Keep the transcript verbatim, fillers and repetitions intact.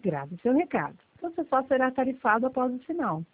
Grave seu recado. Você só será tarifado após o sinal.